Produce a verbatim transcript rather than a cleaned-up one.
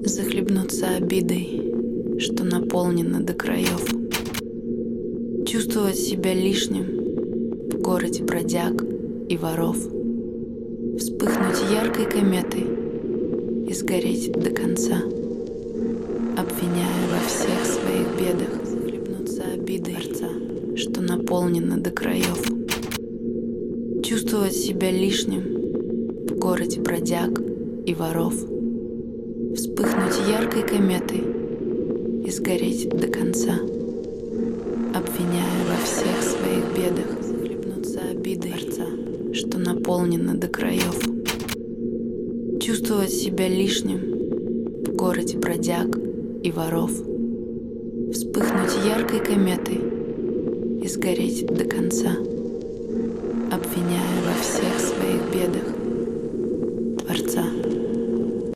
захлебнуться обидой, что наполнено до краев, чувствовать себя лишним в городе бродяг и воров, вспыхнуть яркой кометой и сгореть до конца, обвиняя во всех своих бедах, захлебнуться обидой, что наполнено до краев, чувствовать себя лишним в городе бродяг и воров, вспыхнуть яркой кометой и сгореть до конца, обвиняя во всех своих бедах, захлебнуться обидой, что наполнено до краев, чувствовать себя лишним в городе бродяг и воров, вспыхнуть яркой кометой и сгореть до конца, обвиняя во всех своих бедах,